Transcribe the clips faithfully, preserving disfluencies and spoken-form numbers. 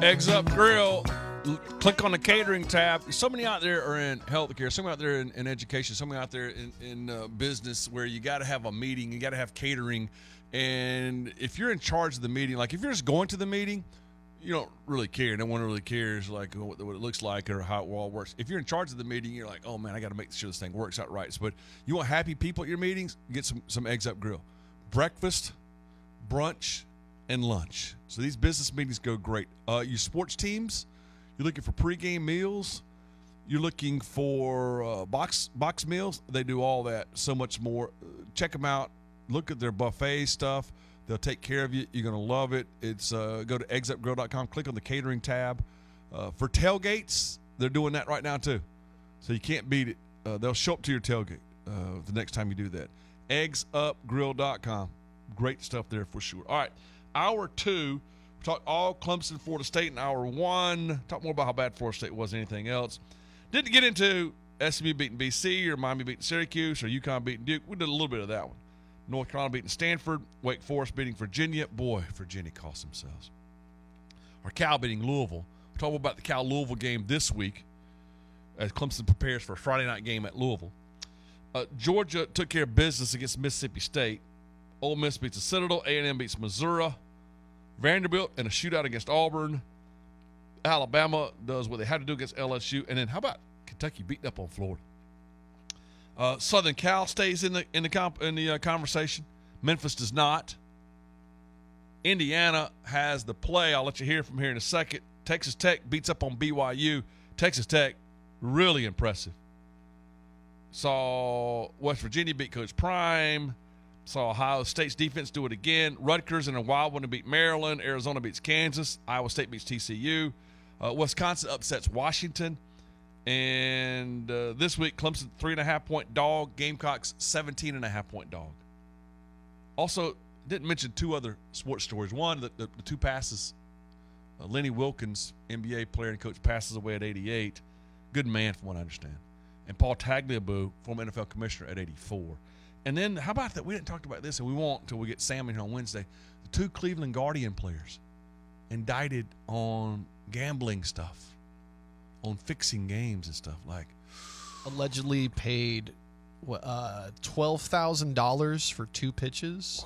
Eggs Up Grill. Click on the catering tab. So many out there are in healthcare, so many out there in, in education, so many out there in, in uh, business where you got to have a meeting, you got to have catering. And if you're in charge of the meeting, like if you're just going to the meeting, you don't really care. No one really cares like what, what it looks like or how it all works. If you're in charge of the meeting, you're like, oh man, I got to make sure this thing works out right. So, but you want happy people at your meetings? Get some some Eggs Up Grill. Breakfast, brunch, and lunch. So these business meetings go great. Uh, your sports teams, you're looking for pregame meals. You're looking for uh, box box meals. They do all that, so much more. Uh, check them out. Look at their buffet stuff. They'll take care of you. You're going to love it. It's uh, go to eggs up grill dot com. Click on the catering tab. Uh, for tailgates, they're doing that right now too. So you can't beat it. Uh, they'll show up to your tailgate uh, the next time you do that. eggs up grill dot com. Great stuff there for sure. All right, hour two. We talked all Clemson, Florida State in hour one. Talk more about how bad Florida State was than anything else. Didn't get into S M U beating B C or Miami beating Syracuse or UConn beating Duke. We did a little bit of that one. North Carolina beating Stanford. Wake Forest beating Virginia. Boy, Virginia cost themselves. Or Cal beating Louisville. We're talking about the Cal-Louisville game this week as Clemson prepares for a Friday night game at Louisville. Uh, Georgia took care of business against Mississippi State. Ole Miss beats the Citadel. A and M beats Missouri. Vanderbilt in a shootout against Auburn. Alabama does what they had to do against L S U. And then how about Kentucky beating up on Florida? Uh, Southern Cal stays in the in the comp, in the uh, conversation. Memphis does not. Indiana has the play. I'll let you hear from here in a second. Texas Tech beats up on B Y U. Texas Tech, really impressive. Saw West Virginia beat Coach Prime. Saw Ohio State's defense do it again. Rutgers in a wild one to beat Maryland. Arizona beats Kansas. Iowa State beats T C U. Uh, Wisconsin upsets Washington. And uh, this week, Clemson, three and a half point dog. Gamecocks, seventeen and a half point dog. Also, didn't mention two other sports stories. One, the, the, the two passes. Uh, Lenny Wilkins, N B A player and coach, passes away at eighty-eight. Good man, from what I understand. And Paul Tagliabue, former N F L commissioner, at eighty-four. And then, how about that? We didn't talk about this, and we won't until we get Sam in here on Wednesday. The two Cleveland Guardian players indicted on gambling stuff. On fixing games and stuff, like allegedly paid uh, twelve thousand dollars for two pitches.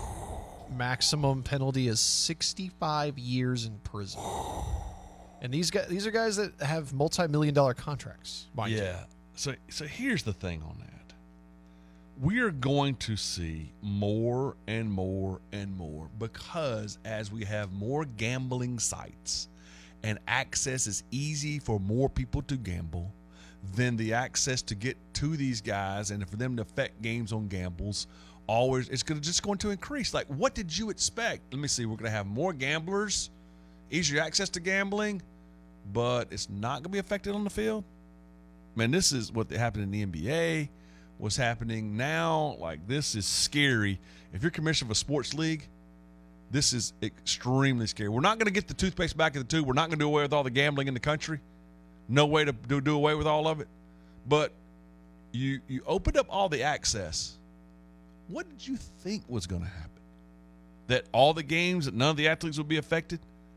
Maximum penalty is sixty-five years in prison. And these guys, these are guys that have multi-million dollar contracts. Mind yeah. You. So, so here's the thing on that: we are going to see more and more and more because as we have more gambling sites. And access is easy for more people to gamble, then the access to get to these guys and for them to affect games on gambles, always it's going to just going to increase. Like, what did you expect? Let me see. We're going to have more gamblers, easier access to gambling, but it's not going to be affected on the field. Man, this is what happened in the N B A. What's happening now? Like, this is scary. If you're commissioner of a sports league, this is extremely scary. We're not going to get the toothpaste back in the tube. We're not going to do away with all the gambling in the country. No way to do, do away with all of it. But you you opened up all the access. What did you think was going to happen? That all the games, that none of the athletes would be affected?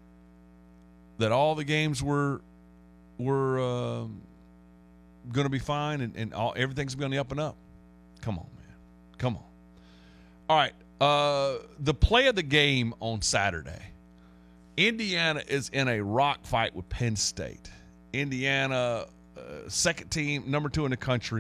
That all the games were were um, going to be fine and, and all, everything's going to be up and up? Come on, man. Come on. All right. Uh, the play of the game on Saturday, Indiana is in a rock fight with Penn State. Indiana, uh, second team, number two in the country.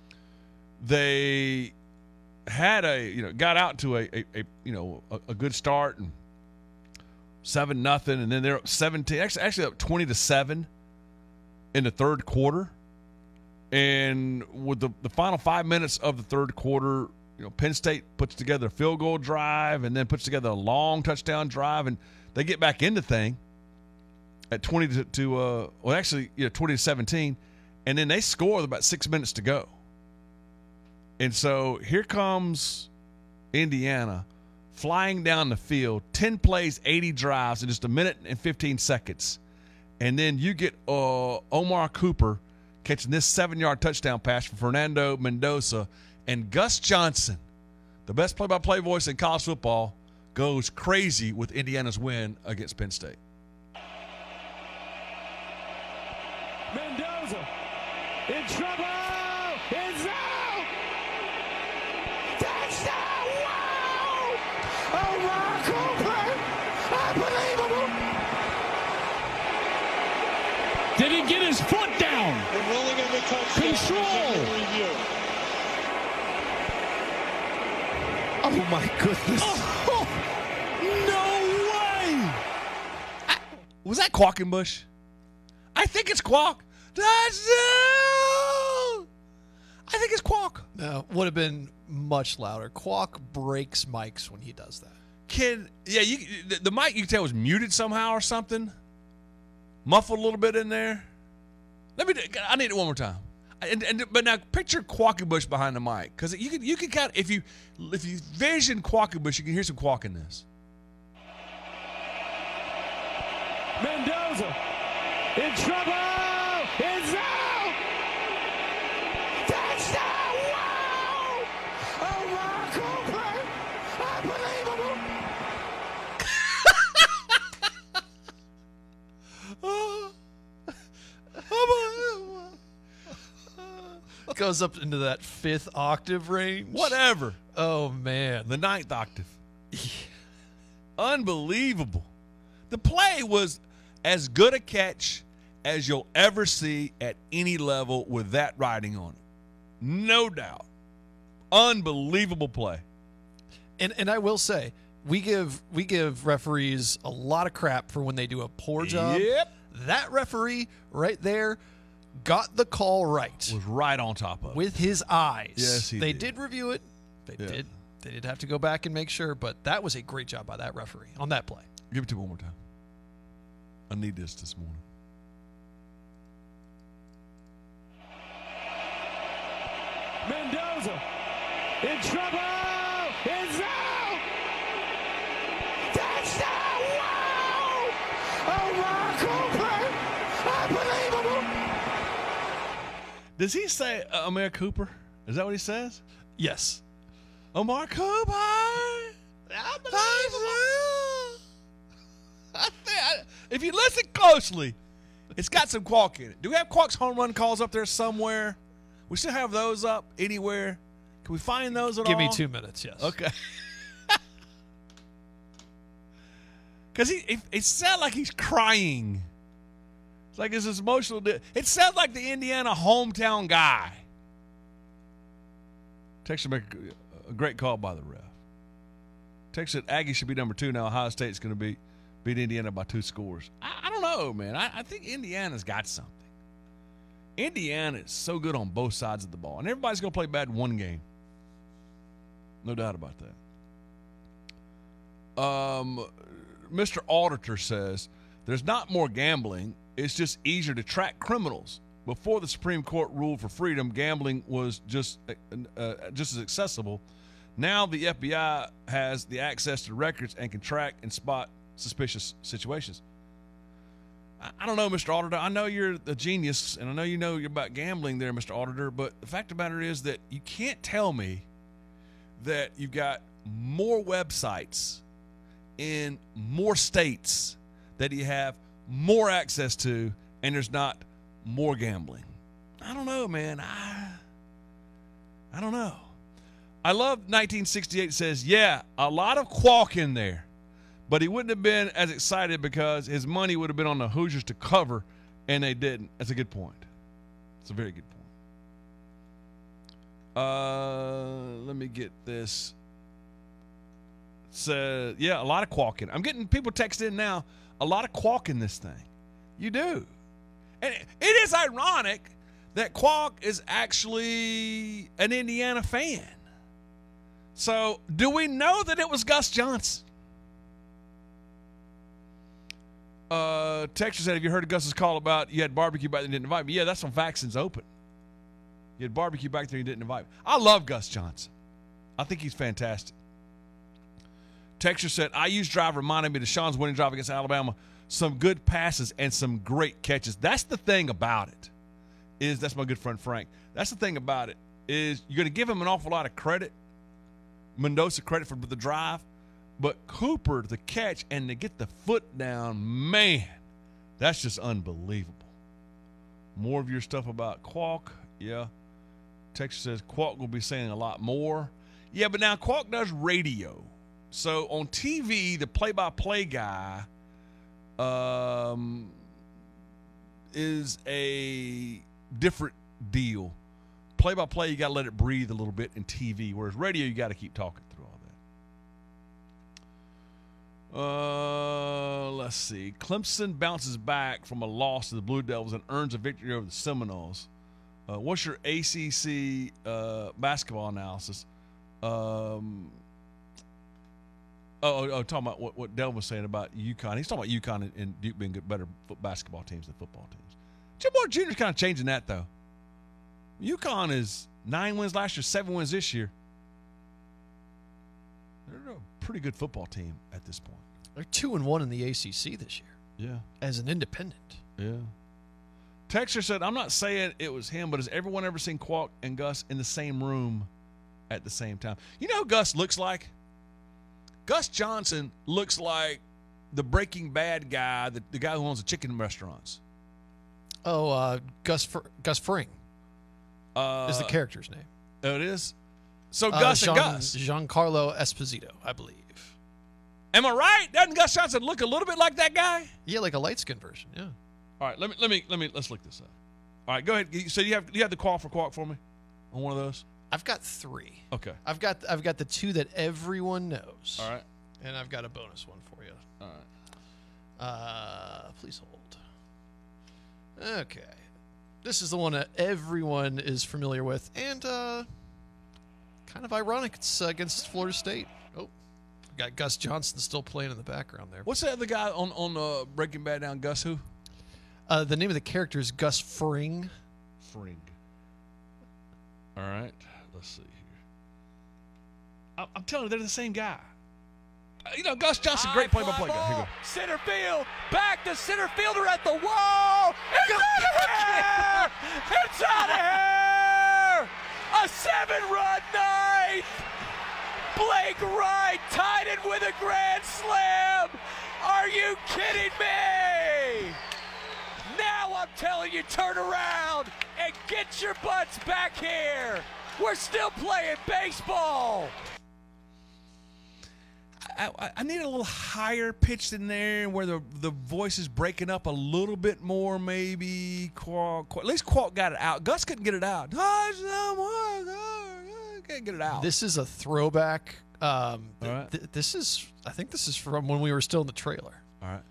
They had a, you know, got out to a, a, a you know, a, a good start and seven nothing, and then they're up seventeen, actually, actually up twenty to seven in the third quarter. And with the, the final five minutes of the third quarter, you know, Penn State puts together a field goal drive and then puts together a long touchdown drive, and they get back into thing at twenty to, to uh, well, actually, you know, twenty to seventeen, and then they score with about six minutes to go. And so here comes Indiana flying down the field, ten plays, eighty drives in just a minute and fifteen seconds, and then you get uh, Omar Cooper catching this seven-yard touchdown pass from Fernando Mendoza. And Gus Johnson, the best play-by-play voice in college football, goes crazy with Indiana's win against Penn State. Mendoza in trouble. It's out. Touchdown! Wow! Omar Cooper! Unbelievable! Did he get his foot down? The ruling of the touchdown. Control. Review. Oh my goodness! Oh, no way! Was that Quackenbush? I think it's Quack. Touchdown! I think it's Quack. No, would have been much louder. Quack breaks mics when he does that. Can yeah, you the, the mic you can tell was muted somehow or something, muffled a little bit in there. Let me. I need it one more time. And, and but now picture Quackenbush behind the mic, because you can you can kind of if you if you vision Quackenbush, you can hear some quack in this. Mendoza in trouble. It's out. Touchdown! Wow! Omar Cooper! Unbelievable! Goes up into that fifth octave range. Whatever. Oh, man. The ninth octave. Unbelievable. The play was as good a catch as you'll ever see at any level with that writing on it. No doubt. Unbelievable play. And and I will say, we give we give referees a lot of crap for when they do a poor job. Yep. That referee right there got the call right Was right on top of it. with his eyes. Yes, he they did. did review it. They Yeah. did. They did have to go back and make sure, but that was a great job by that referee on that play. Give it to me one more time. I need this this morning. Mendoza in trouble. It's out. Touchdown! Wow! Omar Cooper! Unbelievable! Does he say uh, Amir Cooper? Is that what he says? Yes. Omar Cooper. Unbelievable. I think I, if you listen closely, it's got some Quack in it. Do we have Quack's home run calls up there somewhere? We still have those up anywhere? Can we find those at Give all? me two minutes, yes. Okay. Because he, it, it sounds like he's crying. It's like it's this emotional. Di- it sounds like the Indiana hometown guy. Texas make a, a great call by the ref. Texas said Aggie should be number two now. Ohio State's going to be beat Indiana by two scores. I, I don't know, man. I, I think Indiana's got something. Indiana is so good on both sides of the ball, and everybody's going to play bad in one game. No doubt about that. Um, Mister Auditor says there's not more gambling. It's just easier to track criminals. Before the Supreme Court ruled for freedom, gambling was just uh, just as accessible. Now the F B I has the access to records and can track and spot suspicious situations. I, I don't know, Mister Auditor. I know you're a genius, and I know you know about gambling there, Mister Auditor, but the fact of the matter is that you can't tell me that you've got more websites in more states that you have more access to, and there's not more gambling. I don't know, man. I I don't know. I love nineteen sixty-eight says, yeah, a lot of Quack in there, but he wouldn't have been as excited because his money would have been on the Hoosiers to cover, and they didn't. That's a good point. It's a very good point. Uh, let me get this. So, yeah, a lot of Quack in. I'm getting people text in now. A lot of Quack in this thing. You do. And it is ironic that Quack is actually an Indiana fan. So, do we know that it was Gus Johnson? Uh, Texas said, have you heard of Gus's call about you had barbecue back there and didn't invite me? Yeah, that's on Vaccines Open. You had barbecue back there and you didn't invite me. I love Gus Johnson. I think he's fantastic. Texas said, I U's drive reminded me of Deshaun's winning drive against Alabama. Some good passes and some great catches. That's the thing about it. Is that's my good friend Frank. That's the thing about it is you're going to give him an awful lot of credit. Mendoza credit for the drive. But Cooper, the catch, and to get the foot down, man, that's just unbelievable. More of your stuff about Qualk. Yeah. Texas says Qualk will be saying a lot more. Yeah, but now Qualk does radio. So on T V, the play-by-play guy um, is a different deal. Play-by-play, you got to let it breathe a little bit in T V, whereas radio, you got to keep talking through all that. Uh, let's see. Clemson bounces back from a loss to the Blue Devils and earns a victory over the Seminoles. Uh, what's your A C C uh, basketball analysis? Um, oh, oh, talking about what, what Del was saying about UConn. He's talking about UConn and, and Duke being good, better foot basketball teams than football teams. Jim Moore Junior's kind of changing that, though. UConn is nine wins last year, seven wins this year. They're a pretty good football team at this point. They're two and one in the A C C this year. Yeah. As an independent. Yeah. Texter said, I'm not saying it was him, but has everyone ever seen Qualk and Gus in the same room at the same time? You know who Gus looks like? Gus Johnson looks like the Breaking Bad guy, the, the guy who owns the chicken restaurants. Oh, uh, Gus Fr- Gus Fring Uh, is the character's name. Oh, it is? So Uh, Gus Jean, and Gus. Giancarlo Esposito, I believe. Am I right? Doesn't Gus Johnson look a little bit like that guy? Yeah, like a light skin version. Yeah. All right, let me let me let me let's look this up. All right, go ahead. So you have you have the call for Qualk for me on one of those? I've got three. Okay. I've got I've got the two that everyone knows. All right. And I've got a bonus one for you. All right. Uh, please hold. Okay. This is the one that everyone is familiar with, and uh, kind of ironic. It's uh, against Florida State. Oh, got Gus Johnson still playing in the background there. What's the other guy on on uh, Breaking Bad down? Gus who? Uh, the name of the character is Gus Fring. Fring. All right. Let's see here. I, I'm telling you, they're the same guy. Uh, you know, Gus Johnson, great play-by-play guy. Here you go. Center field, back to center fielder at the wall. It's out of here! It's out of here! A seven-run ninth. Blake Wright tied it with a grand slam. Are you kidding me? Now I'm telling you, turn around and get your butts back here. We're still playing baseball. I, I, I need a little higher pitch in there where the the voice is breaking up a little bit more, maybe. Qualk, Qualk, at least Qualk got it out. Gus couldn't get it out. Can't get it out. This is a throwback. Um, All right. th- this is, I think this is from when we were still in the trailer. All right.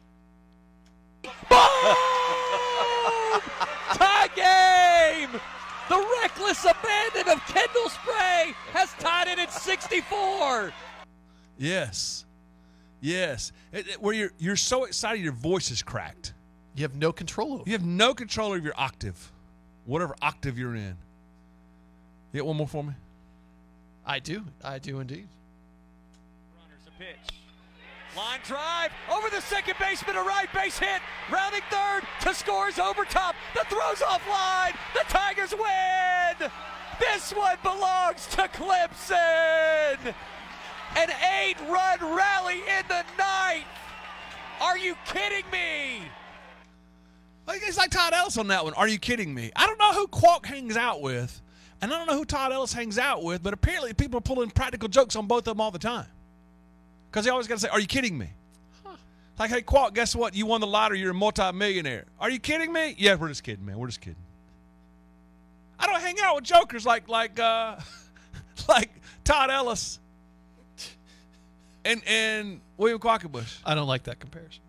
Boom! Tie game! The reckless abandon of Kendall Spray has tied it at sixty-four. Yes. Yes. It, it, where you're you're so excited your voice is cracked. You have no control over You it. have no control of your octave, whatever octave you're in. You got one more for me? I do. I do indeed. Runners a pitch. Line drive over the second baseman, a right base hit. Rounding third to scores over top. The throw's offline. The Tigers win. This one belongs to Clemson. An eight-run rally in the ninth. Are you kidding me? Like, it's like Todd Ellis on that one. Are you kidding me? I don't know who Qualk hangs out with, and I don't know who Todd Ellis hangs out with, but apparently people are pulling practical jokes on both of them all the time. Because they always got to say, are you kidding me? Huh. Like, hey, Qualk, guess what? You won the lottery. You're a multi-millionaire. Are you kidding me? Yeah, we're just kidding, man. We're just kidding. I don't hang out with jokers like like uh, like Todd Ellis and and William Quackenbush. I don't like that comparison.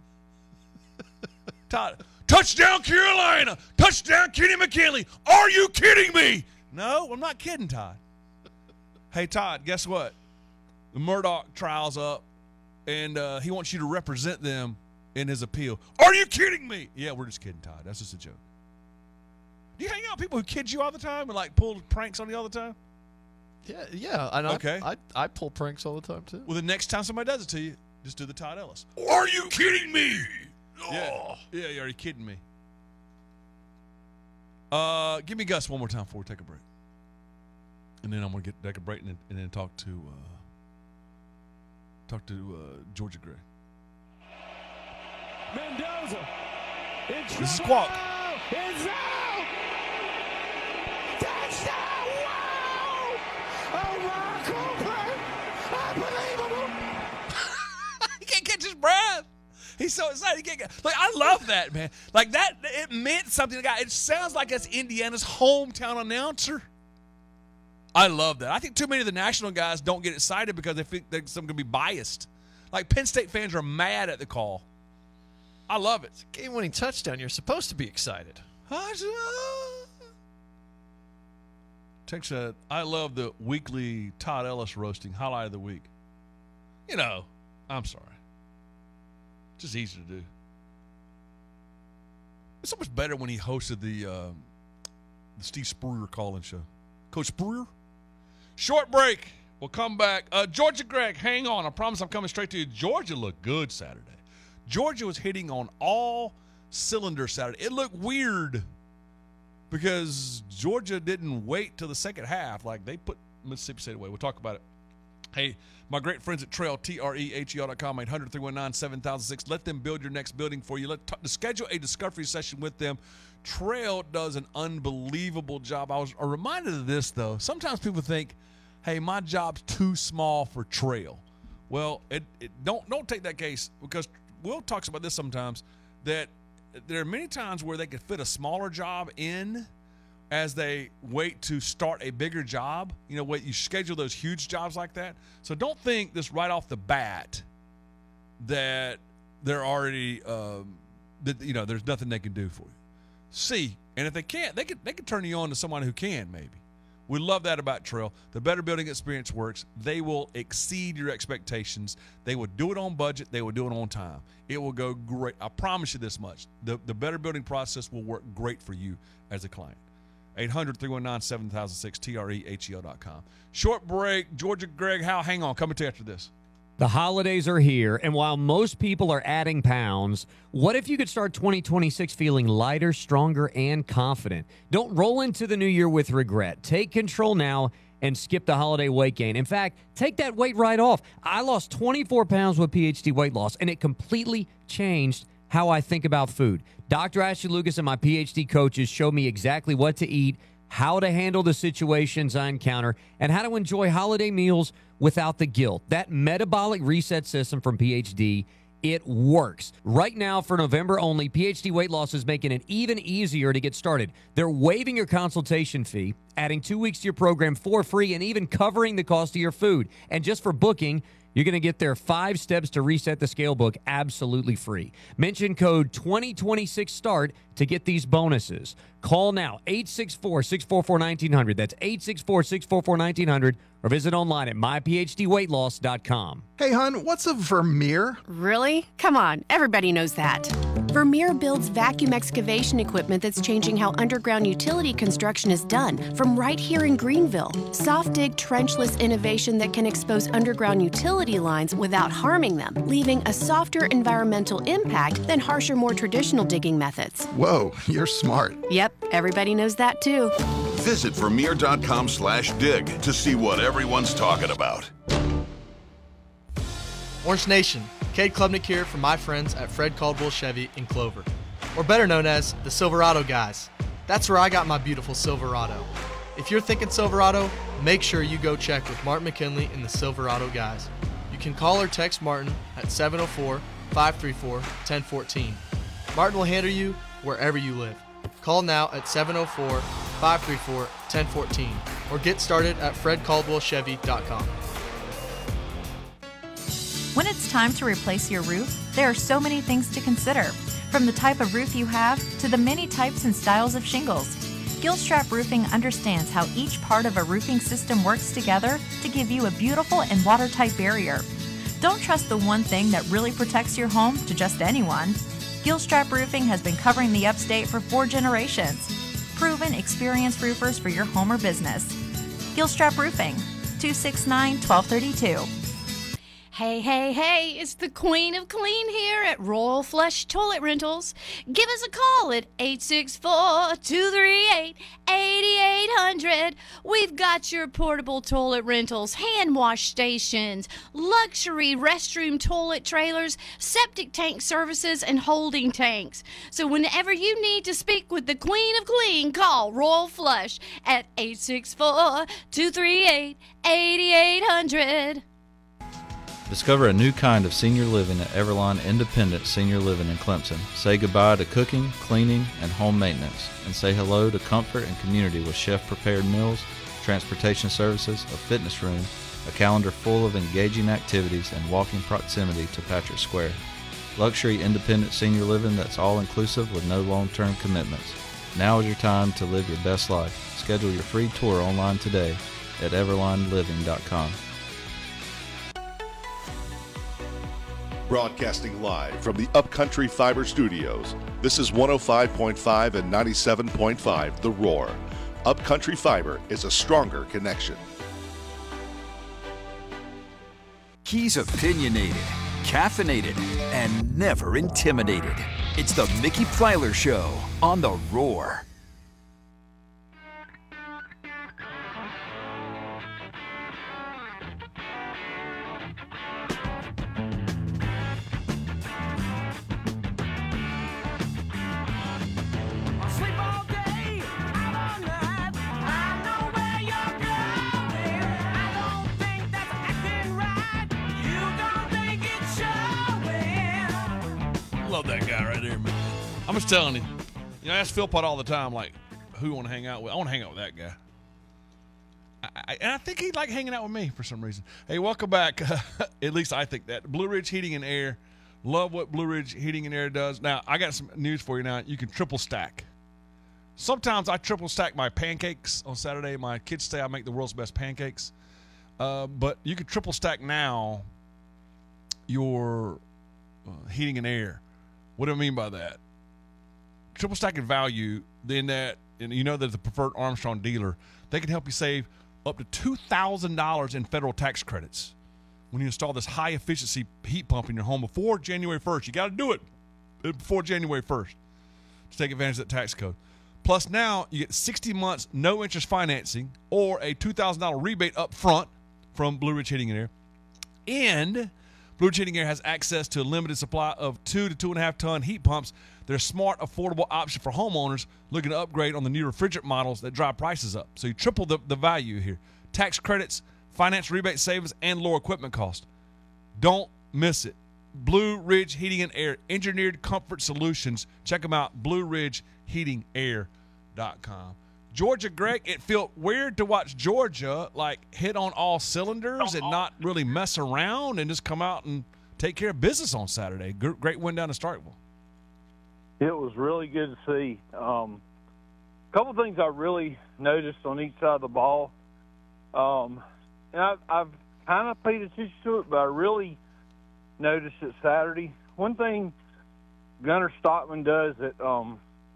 Todd, touchdown Carolina, touchdown Kenny McKinley. Are you kidding me? No, I'm not kidding, Todd. Hey, Todd, guess what? The Murdoch trial's up, and uh, he wants you to represent them in his appeal. Are you kidding me? Yeah, we're just kidding, Todd. That's just a joke. Do you hang out with people who kid you all the time and, like, pull pranks on you all the time? Yeah, yeah. And I, Okay. I, I pull pranks all the time too. Well, the next time somebody does it to you, just do the Todd Ellis. Are you kidding me? Yeah, yeah, yeah, are you kidding me? Uh, give me Gus one more time before we take a break. And then I'm going to get take a break and then, and then talk to uh, talk to uh, Georgia Gray. Mendoza. In This is trouble. Qualk. It's out! Touchdown! Wow! Oh, my God! Unbelievable! He can't catch his breath. He's so excited. He can't get, like, I love that, man. Like, that, it meant something to the guy. It sounds like it's Indiana's hometown announcer. I love that. I think too many of the national guys don't get excited because they think that some going to be biased. Like, Penn State fans are mad at the call. I love it. Game-winning touchdown. You're supposed to be excited. Text said, I love the weekly Todd Ellis roasting highlight of the week. You know, I'm sorry. Just easy to do. It's so much better when he hosted the, uh, the Steve Spurrier call-in show. Coach Spurrier? Short break. We'll come back. Uh, Georgia Greg, hang on. I promise I'm coming straight to you. Georgia looked good Saturday. Georgia was hitting on all cylinders Saturday. It looked weird because Georgia didn't wait till the second half. Like, they put Mississippi State away. We'll talk about it. Hey, my great friends at Trail, T R E H E L dot com, eight hundred, three one nine, seven thousand six. Let them build your next building for you. Let t- schedule a discovery session with them. Trail does an unbelievable job. I was reminded of this, though. Sometimes people think, hey, my job's too small for Trail. Well, it, it don't don't take that case, because Will talks about this sometimes, that there are many times where they could fit a smaller job in as they wait to start a bigger job. You know, wait, you schedule those huge jobs like that. So don't think this right off the bat that they're already, um, that you know, there's nothing they can do for you. See, and if they can't, they could they could turn you on to someone who can maybe. We love that about Trail. The Better Building Experience works. They will exceed your expectations. They will do it on budget. They will do it on time. It will go great. I promise you this much. The, the Better Building process will work great for you as a client. eight hundred, three one nine, seven thousand six, T R E H E L dot com. Short break. Georgia Greg Howe, hang on. Coming to you after this. The holidays are here, and while most people are adding pounds, what if you could start twenty twenty-six feeling lighter, stronger, and confident? Don't roll into the new year with regret. Take control now and skip the holiday weight gain. In fact, take that weight right off. I lost twenty-four pounds with P H D weight loss, and it completely changed how I think about food. Doctor Ashley Lucas and my P H D coaches show me exactly what to eat, how to handle the situations I encounter, and how to enjoy holiday meals without the guilt. That metabolic reset system from P H D, it works. Right now, for November only, P H D Weight Loss is making it even easier to get started. They're waiving your consultation fee, adding two weeks to your program for free, and even covering the cost of your food. And just for booking, you're going to get their five steps to reset the scale book absolutely free. Mention code twenty twenty-six START to get these bonuses. Call now, eight six four, six four four, one nine zero zero. That's eight six four, six four four, one nine zero zero. Or visit online at my p h d weight loss dot com. Hey, hon, what's a Vermeer? Really? Come on, everybody knows that. Vermeer builds vacuum excavation equipment that's changing how underground utility construction is done, from right here in Greenville. Soft dig trenchless innovation that can expose underground utility lines without harming them, leaving a softer environmental impact than harsher, more traditional digging methods. Whoa, you're smart. Yep, everybody knows that too. Visit Vermeer.com slash dig to see what everyone's talking about. Orange Nation, Cade Klubnik here from my friends at Fred Caldwell Chevy in Clover, or better known as the Silverado guys. That's where I got my beautiful Silverado. If you're thinking Silverado, make sure you go check with Martin McKinley and the Silverado guys. You can call or text Martin at seven oh four, five three four, one oh one four. Martin will handle you wherever you live. Call now at seven oh four, five three four, one oh one four or get started at fred caldwell chevy dot com. When it's time to replace your roof, there are so many things to consider, from the type of roof you have to the many types and styles of shingles. Gilstrap Roofing understands how each part of a roofing system works together to give you a beautiful and watertight barrier. Don't trust the one thing that really protects your home to just anyone. Gilstrap Roofing has been covering the upstate for four generations. Proven, experienced roofers for your home or business. Gilstrap Roofing, two six nine, one two three two. Hey, hey, hey, it's the Queen of Clean here at Royal Flush Toilet Rentals. Give us a call at eight six four, two three eight, eight eight zero zero. hundred. We've got your portable toilet rentals, hand wash stations, luxury restroom toilet trailers, septic tank services, and holding tanks. So whenever you need to speak with the Queen of Clean, call Royal Flush at eight six four, two three eight, eight eight hundred. Discover a new kind of senior living at Everline Independent Senior Living in Clemson. Say goodbye to cooking, cleaning, and home maintenance, and say hello to comfort and community with chef-prepared meals, transportation services, a fitness room, a calendar full of engaging activities, and walking proximity to Patrick Square. Luxury independent senior living that's all-inclusive with no long-term commitments. Now is your time to live your best life. Schedule your free tour online today at everline living dot com. Broadcasting live from the Upcountry Fiber Studios, this is one oh five point five and ninety-seven point five The Roar. Upcountry Fiber is a stronger connection. He's opinionated, caffeinated, and never intimidated. It's the Mickey Plyler Show on The Roar. Love that guy right there, man. I'm just telling you. You know, I ask Phil Pot all the time, like, who you want to hang out with? I want to hang out with that guy. I, I, and I think he'd like hanging out with me for some reason. Hey, welcome back. At least I think that. Blue Ridge Heating and Air. Love what Blue Ridge Heating and Air does. Now, I got some news for you now. You can triple stack. Sometimes I triple stack my pancakes on Saturday. My kids say I make the world's best pancakes. Uh, but you can triple stack now your uh, heating and air. What do I mean by that? Triple stacking value, then that, and you know that the preferred Armstrong dealer, they can help you save up to two thousand dollars in federal tax credits when you install this high efficiency heat pump in your home before January first. You got to do it before January first to take advantage of that tax code. Plus now you get sixty months no interest financing or a two thousand dollars rebate up front from Blue Ridge Heating and Air. And Blue Ridge Heating and Air has access to a limited supply of two to two and a half ton heat pumps. They're a smart, affordable option for homeowners looking to upgrade on the new refrigerant models that drive prices up. So you triple the, the value here. Tax credits, finance rebate savings, and lower equipment cost. Don't miss it. Blue Ridge Heating and Air, engineered comfort solutions. Check them out, blue ridge heating air dot com. Georgia, Greg, it felt weird to watch Georgia like hit on all cylinders and not really mess around and just come out and take care of business on Saturday. Great win down to Starkville. It was really good to see. Um, a couple things I really noticed on each side of the ball. Um, and I've, I've kind of paid attention to it, but I really noticed it Saturday. One thing Gunnar Stockman does that um,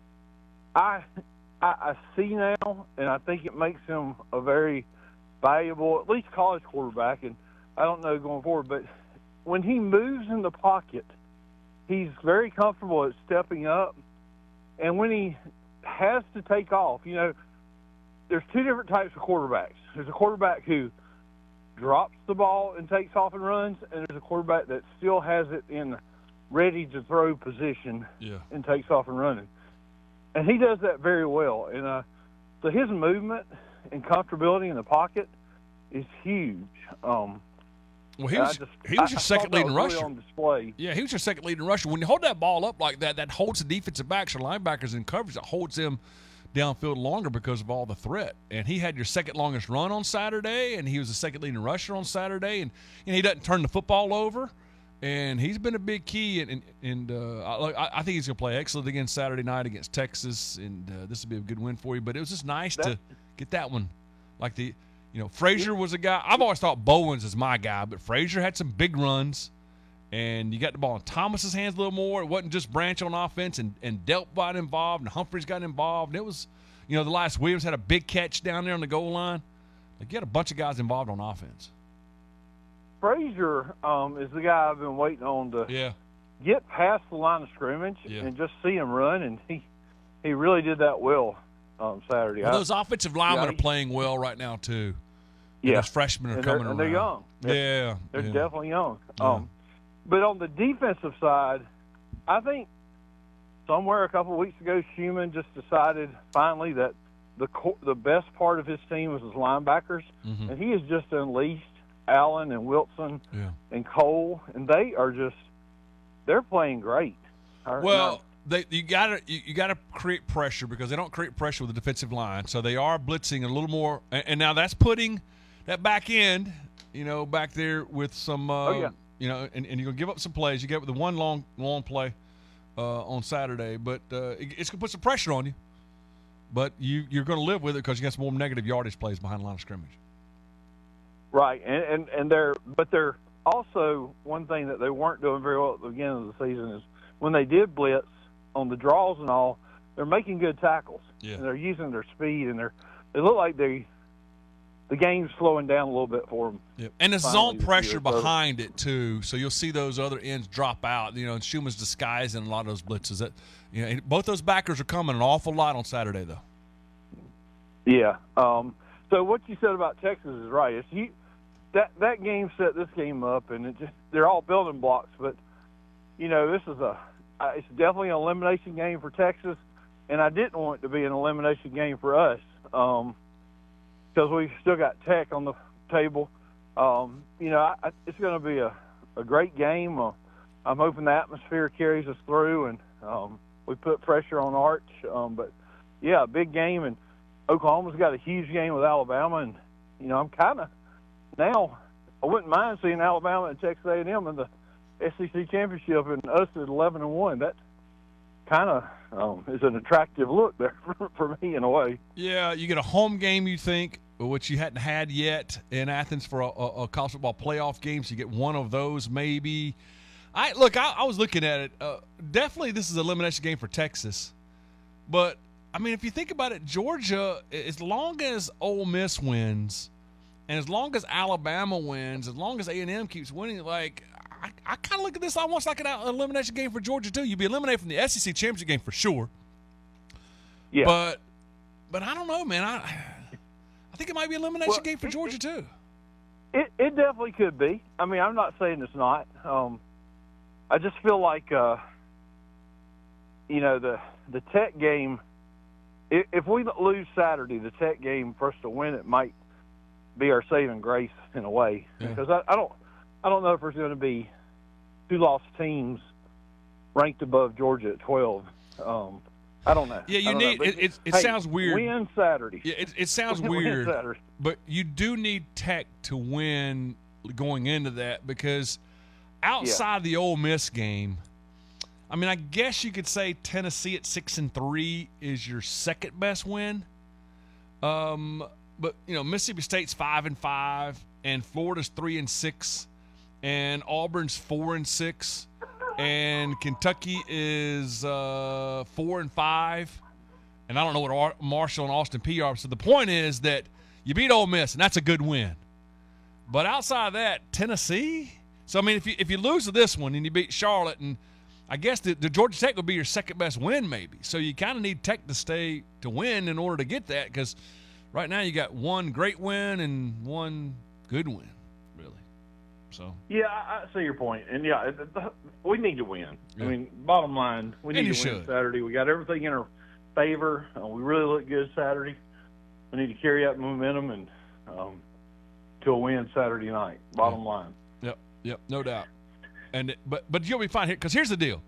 I, I I see now, and I think it makes him a very valuable, at least college quarterback, and I don't know going forward, but when he moves in the pocket, he's very comfortable at stepping up. And when he has to take off, you know, there's two different types of quarterbacks. There's a quarterback who drops the ball and takes off and runs, and there's a quarterback that still has it in ready-to-throw position yeah. and takes off and running. And he does that very well. And uh, so his movement and comfortability in the pocket is huge. Um Well, he was, just, he was your I, second I leading really rusher. on display. Yeah, he was your second leading rusher. When you hold that ball up like that, that holds the defensive backs or linebackers in coverage. That holds them downfield longer because of all the threat. And he had your second longest run on Saturday, and he was the second leading rusher on Saturday. And, and he doesn't turn the football over. And he's been a big key. And, and, and uh, I, I think he's going to play excellent again Saturday night against Texas. And uh, this will be a good win for you. But it was just nice that, to get that one. Like the – You know, Frazier was a guy. I've always thought Bowens is my guy, but Frazier had some big runs, and you got the ball in Thomas's hands a little more. It wasn't just Branch on offense, and, and Delp got involved, and Humphreys got involved. And it was, you know, the last Williams had a big catch down there on the goal line. Like, you had a bunch of guys involved on offense. Frazier um, is the guy I've been waiting on to yeah. get past the line of scrimmage yeah. and just see him run, and he he really did that well. um, Saturday. Well, I- those offensive linemen yeah, are playing well right now too. And Yeah. those freshmen are And they're- coming and around. they're young. Yeah, They're yeah. definitely young. Yeah. Um, but on the defensive side, I think somewhere a couple of weeks ago, Schumann just decided finally that the co- the best part of his team was his linebackers, Mhm. and he has just unleashed Allen and Wilson Yeah. and Cole, and they are just they're playing great. All right, Well, they you got to you, you got to create pressure because they don't create pressure with the defensive line, so they are blitzing a little more. And, and now that's putting that back end, you know, back there with some, uh, Oh, yeah. you know, and, and you're gonna give up some plays. You get the one long long play uh, on Saturday, but uh, it, it's gonna put some pressure on you. But you you're gonna live with it because you got some more negative yardage plays behind the line of scrimmage. Right, and, and and they're but they're also one thing that they weren't doing very well at the beginning of the season is when they did blitz on the draws and all, they're making good tackles. Yeah. And they're using their speed, and they're they look like they the game's slowing down a little bit for them. Yep. And the finally zone this pressure year. So- behind it too, so you'll see those other ends drop out. You know, and Schumann's disguising a lot of those blitzes. That you know, both those backers are coming an awful lot on Saturday though. Yeah. Um, so what you said about Texas is right. It's you, that that game set this game up, and it just they're all building blocks. But you know, this is a uh, it's definitely an elimination game for Texas, and I didn't want it to be an elimination game for us because we still got Tech on the table. Um, you know, I, I, it's going to be a, a great game. Uh, I'm hoping the atmosphere carries us through, and um, we put pressure on Arch. Um, but yeah, a big game, and Oklahoma's got a huge game with Alabama, and you know I'm kind of now I wouldn't mind seeing Alabama and Texas A and M in the S E C championship, and us at eleven and one. That kind of um, is an attractive look there for, for me in a way. Yeah, you get a home game, you think, which you hadn't had yet in Athens for a, a, a college football playoff game. So you get one of those maybe. I look, I, I was looking at it. Uh, definitely, this is an elimination game for Texas, but I mean, if you think about it, Georgia, as long as Ole Miss wins, and as long as Alabama wins, as long as A and M keeps winning, like I, I kind of look at this almost like an elimination game for Georgia too. You'd be eliminated from the S E C championship game for sure. Yeah, but but I don't know, man. I I think it might be an elimination Well, game for Georgia too. It it definitely could be. I mean, I'm not saying it's not. Um, I just feel like uh, you know the the Tech game. If, if we lose Saturday, the Tech game for us to win it might be our saving grace in a way, Yeah. because I, I don't I don't know if there's going to be two lost teams ranked above Georgia at twelve. Um, I don't know. Yeah, I you don't know. need But, it. It, it hey, sounds weird. Win Saturday. Yeah, it, it sounds Win weird, Saturday. but you do need Tech to win going into that because outside the Ole Miss game, I mean, I guess you could say Tennessee at six and three is your second best win. Um, but you know, Mississippi State's five and five, and Florida's three and six, and Auburn's four and six, and Kentucky is uh, four and five. And I don't know what Ar- Marshall and Austin P are. So the point is that you beat Ole Miss, and that's a good win. But outside of that, Tennessee. So I mean, if you if you lose to this one and you beat Charlotte, and I guess the, the Georgia Tech would be your second best win, maybe. So you kind of need Tech to stay to win in order to get that, because right now you got one great win and one good win, really. So Yeah, I, I see your point, and yeah, it, it, we need to win. Yeah. I mean, bottom line, we And need you to win should. Saturday. We got everything in our favor. Uh, we really look good Saturday. We need to carry that momentum and um, to a win Saturday night. Bottom line. Yep, yep, no doubt. And it- but but you'll be fine here because here's the deal.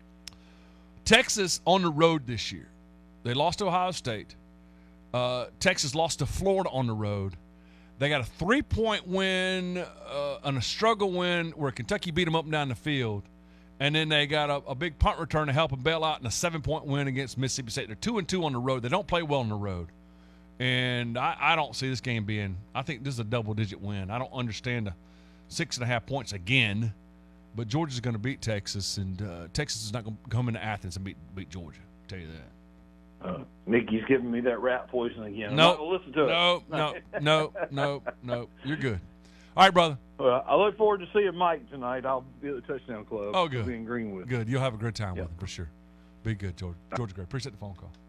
Texas on the road this year, they lost to Ohio State. Uh, Texas lost to Florida on the road. They got a three-point win uh, and a struggle win where Kentucky beat them up and down the field, and then they got a, a big punt return to help them bail out and a seven-point win against Mississippi State. They're two and two on the road. They don't play well on the road, and I, I don't see this game being. I think this is a double-digit win. I don't understand the six and a half points again. But Georgia's going to beat Texas, and uh, Texas is not going to come into Athens and beat beat Georgia. I'll tell you that. Uh, Mickey's giving me that rat poison again. I'm No, not gonna listen to no, it. no, no, no, no. You're good. All right, brother. Well, I look forward to seeing Mike tonight. I'll be at the Touchdown Club. Oh, good. I'll be in Greenwood. Good. You'll have a good time with him for sure. Be good, Georgia. Georgia, great. Appreciate the phone call.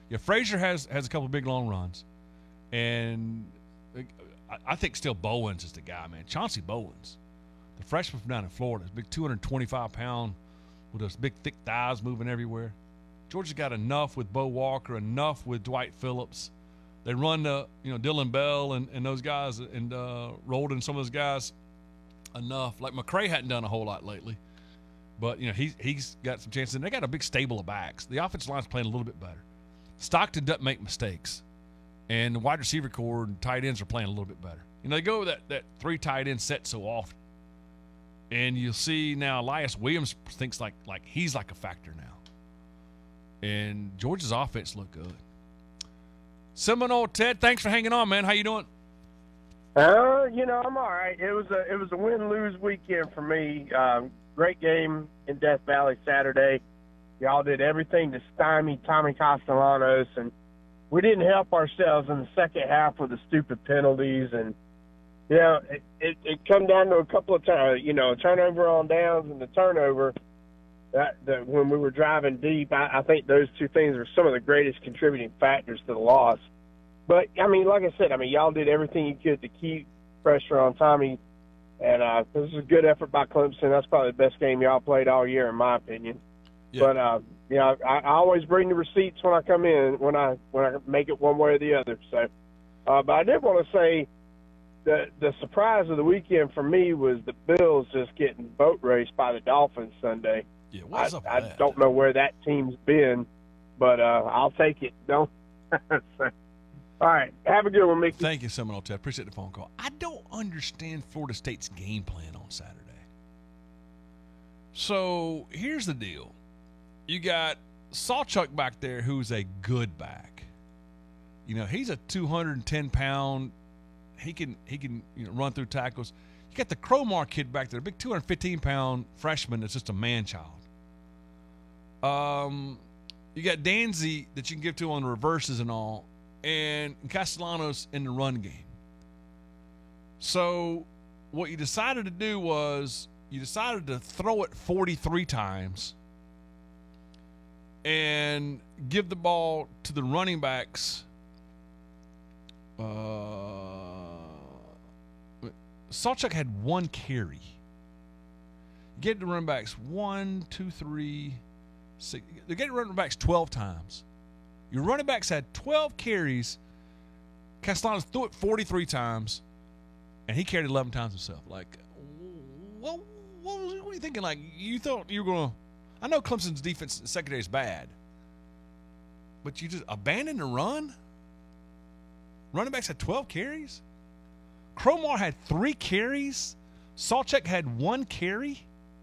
Yeah, Frazier has has a couple of big long runs, and I, I think still Bowens is the guy, man. Chauncey Bowens, the freshman from down in Florida, is big, two hundred twenty-five pound with those big thick thighs moving everywhere. Georgia's got enough with Bo Walker, enough with Dwight Phillips. They run the you know Dylan Bell and, and those guys and uh, rolled in some of those guys enough. Like McCray hadn't done a whole lot lately, but you know he's he's got some chances. And they got a big stable of backs. The offensive line's playing a little bit better. Stockton doesn't make mistakes, and the wide receiver core and tight ends are playing a little bit better. You know they go with that that three tight end set so often, and you'll see now Elias Williams thinks like like he's like a factor now. And Georgia's offense looked good. Seminole Ted, thanks for hanging on, man. How you doing? Uh, you know, I'm all right. It was a it was a win-lose weekend for me. Um, great game in Death Valley Saturday. Y'all did everything to stymie Tommy Castellanos, and we didn't help ourselves in the second half with the stupid penalties. And you know, it it, it come down to a couple of times. You know, turnover on downs and the turnover. That, that when we were driving deep, I, I think those two things are some of the greatest contributing factors to the loss. But, I mean, like I said, I mean, y'all did everything you could to keep pressure on Tommy. And uh, this is a good effort by Clemson. That's probably the best game y'all played all year, in my opinion. Yeah. But, uh, you know, I, I always bring the receipts when I come in, when I when I make it one way or the other. So, uh, but I did want to say the, the surprise of the weekend for me was the Bills just getting boat raced by the Dolphins Sunday. Yeah, what's I, up with I that? don't know where that team's been, but uh, I'll take it. Don't. So, all right. Have a good one, Mickey. Thank you, Seminole Ted. Appreciate the phone call. I don't understand Florida State's game plan on Saturday. So here's the deal. You got Sawchuk back there who's a good back. You know, he's a two hundred ten pound. He can he can you know, run through tackles. You got the Cromar kid back there, a big two hundred fifteen pound freshman that's just a man-child. Um, you got Danzy that you can give to on the reverses and all, and Castellanos in the run game. So what you decided to do was you decided to throw it forty-three times and give the ball to the running backs. Uh, Sawchuk had one carry. You get the running backs one, two, three, six. They get the running backs twelve times. Your running backs had twelve carries. Castellanos threw it forty-three times, and he carried eleven times himself. Like, what, what, what were you thinking? Like, you thought you were going to – I know Clemson's defense secondary is bad, but you just abandoned the run? Running backs had twelve carries? Cromar had three carries. Sawchuk had one carry.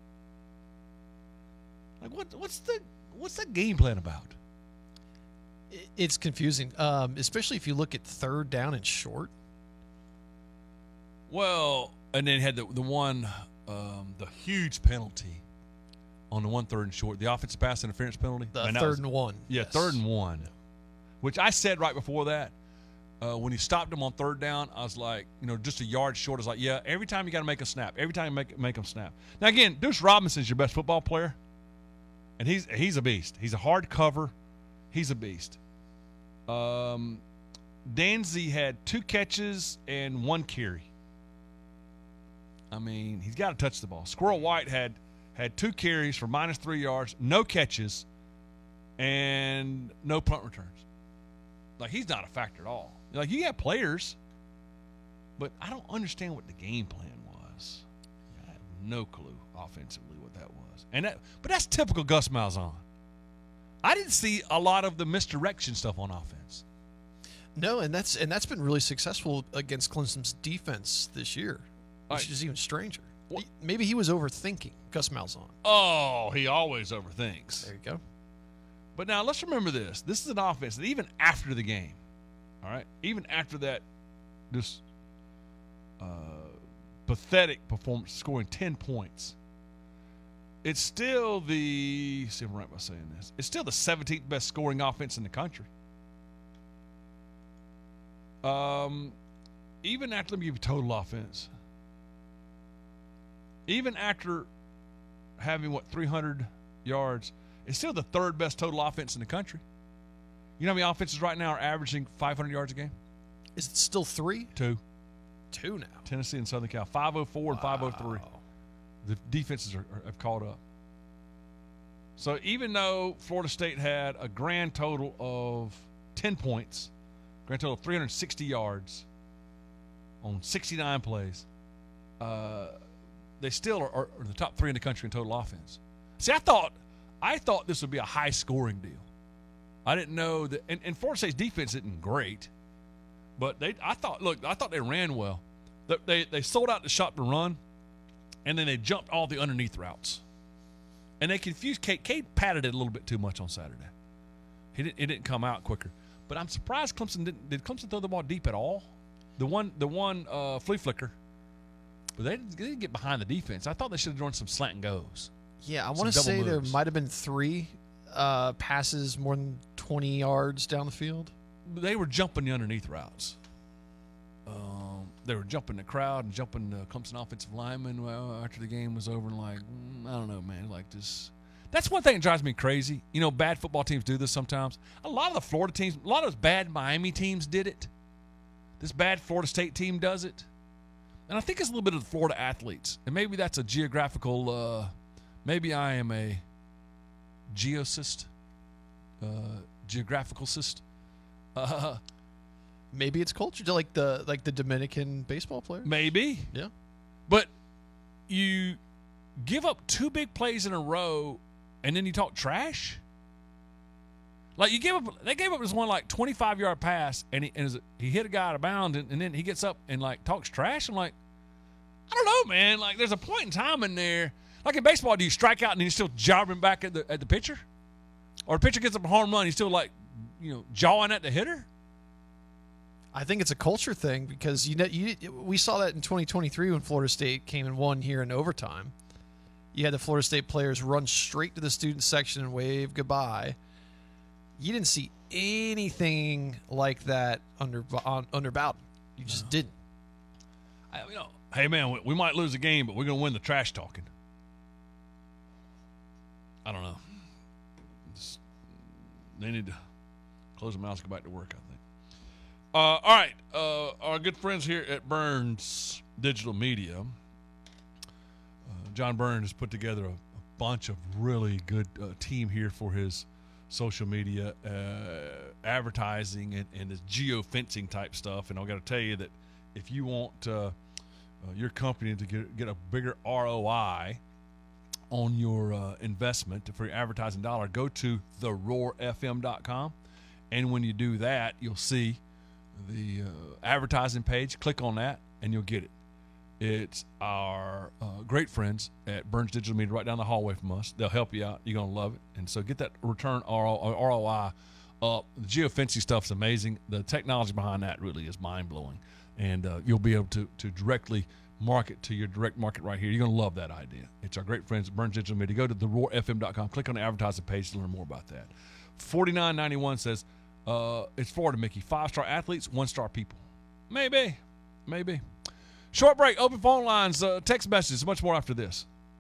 Like what? What's the what's that game plan about? It's confusing, um, especially if you look at third down and short. Well, and then had the the one um, the huge penalty on the one third and short, the offensive pass interference penalty. The and third was, and one. Yeah, yes. third and one. Which I said right before that. Uh, when he stopped him on third down, I was like, you know, just a yard short. I was like, yeah, every time you got to make a snap. Every time you make make him snap. Now, again, Deuce Robinson's your best football player, and he's he's a beast. He's a hard cover. He's a beast. Um, Danzy had two catches and one carry. I mean, he's got to touch the ball. Squirrel White had had two carries for minus three yards, no catches, and no punt returns. Like, he's not a factor at all. Like, you got players, but I don't understand what the game plan was. I have no clue offensively what that was. And that, but that's typical Gus Malzahn. I didn't see a lot of the misdirection stuff on offense. No, and that's and that's been really successful against Clemson's defense this year, which Right. is even stranger. He- maybe he was overthinking Gus Malzahn. Oh, he always overthinks. There you go. But now let's remember this. This is an offense that even after the game, all right, even after that, this uh, pathetic performance, scoring ten points, it's still the, see if I'm right by saying this, it's still the seventeenth best scoring offense in the country. Um, even after, let me give you total offense. Even after having, what, three hundred yards, it's still the third best total offense in the country. You know how many offenses right now are averaging five hundred yards a game? Is it still three? Two. Two now. Tennessee and Southern Cal. five oh four and five oh three. The defenses are, are, have caught up. So even though Florida State had a grand total of ten points, grand total of three hundred sixty yards on sixty-nine plays, uh, they still are, are, are the top three in the country in total offense. See, I thought I thought this would be a high-scoring deal. I didn't know that, and, and Florida State's defense isn't great, but they. I thought, look, I thought they ran well. They they, they sold out the shot to run, and then they jumped all the underneath routes, and they confused Cade. Cade patted it a little bit too much on Saturday. He didn't. It didn't come out quicker. But I'm surprised Clemson didn't. Did Clemson throw the ball deep at all? The one, the one uh, flea flicker, but they didn't, they didn't get behind the defense. I thought they should have done some slant and goes. Yeah, I want to say moves. There might have been three uh, passes more than twenty yards down the field. They were jumping the underneath routes. Um, they were jumping the crowd and jumping the Clemson offensive linemen. Well, after the game was over, and like, mm, I don't know, man, like this. That's one thing that drives me crazy. You know, bad football teams do this sometimes. A lot of the Florida teams, a lot of those bad Miami teams did it. This bad Florida State team does it. And I think it's a little bit of the Florida athletes. And maybe that's a geographical, uh, maybe I am a geocist, uh, geographical cyst. Uh, maybe it's culture, like the like the Dominican baseball player. Maybe. Yeah. But you give up two big plays in a row and then you talk trash? Like you give up, they gave up this one like twenty-five yard pass, and he and he hit a guy out of bounds, and, and then he gets up and like talks trash. I'm like, I don't know, man. Like there's a point in time in there. Like in baseball, do you strike out and then you still jobbing back at the at the pitcher, or the pitcher gets up a home run, he's still like, you know, jawing at the hitter? I think it's a culture thing because you know you we saw that in twenty twenty-three when Florida State came and won here in overtime. You had the Florida State players run straight to the student section and wave goodbye. You didn't see anything like that under on, under Bowden. You just no. didn't. I, you know, hey, man, we, we might lose the game, but we're going to win the trash talking. I don't know. It's, they need to close their mouths and go back to work, I think. Uh, all right. Uh, our good friends here at Burns Digital Media, uh, John Burns has put together a, a bunch of really good uh, team here for his social media, uh, advertising, and, and this geo-fencing type stuff. And I've got to tell you that if you want uh, uh, your company to get, get a bigger R O I on your uh, investment for your advertising dollar, go to the roar f m dot com. And when you do that, you'll see the uh, advertising page. Click on that, and you'll get it. It's our uh, great friends at Burns Digital Media right down the hallway from us. They'll help you out. You're going to love it. And so get that return R O I up. The geofencing stuff's amazing. The technology behind that really is mind-blowing. And uh, you'll be able to, to directly market to your direct market right here. You're going to love that idea. It's our great friends at Burns Digital Media. Go to the roar f m dot com. Click on the advertising page to learn more about that. forty-nine ninety-one says, uh, it's Florida, Mickey. Five-star athletes, one-star people. Maybe. Maybe. Short break, open phone lines, uh, text messages, much more after this.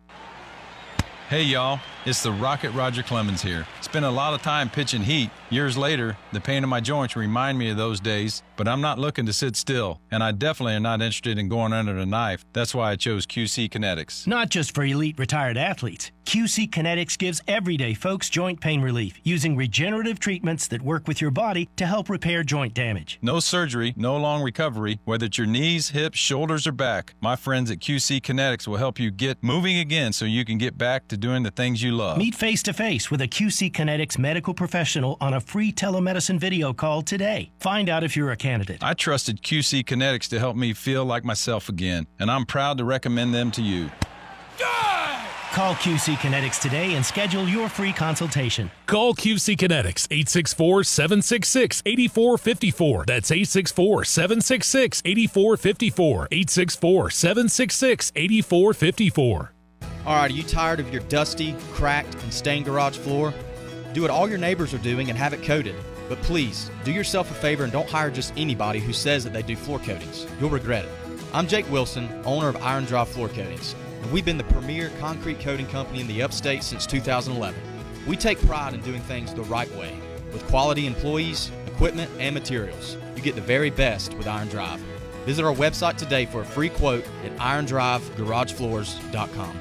Hey, y'all. It's the Rocket Roger Clemens here. Spent a lot of time pitching heat. Years later, the pain in my joints remind me of those days, but I'm not looking to sit still, and I definitely am not interested in going under the knife. That's why I chose Q C Kinetics. Not just for elite retired athletes. Q C Kinetics gives everyday folks joint pain relief using regenerative treatments that work with your body to help repair joint damage. No surgery, no long recovery, whether it's your knees, hips, shoulders, or back. My friends at Q C Kinetics will help you get moving again so you can get back to doing the things you love. Meet face-to-face with a Q C Kinetics medical professional on a free telemedicine video call today. Find out if you're a candidate. I trusted Q C Kinetics to help me feel like myself again, and I'm proud to recommend them to you. Call Q C Kinetics today and schedule your free consultation. Call Q C Kinetics, eight six four, seven six six, eight four five four. That's eight six four, seven six six, eight four five four. eight six four, seven six six, eight four five four. All right, are you tired of your dusty, cracked, and stained garage floor? Do what all your neighbors are doing and have it coated. But please, do yourself a favor and don't hire just anybody who says that they do floor coatings. You'll regret it. I'm Jake Wilson, owner of Iron Drive Floor Coatings, and we've been the premier concrete coating company in the upstate since two thousand eleven. We take pride in doing things the right way. With quality employees, equipment, and materials, you get the very best with Iron Drive. Visit our website today for a free quote at iron drive garage floors dot com.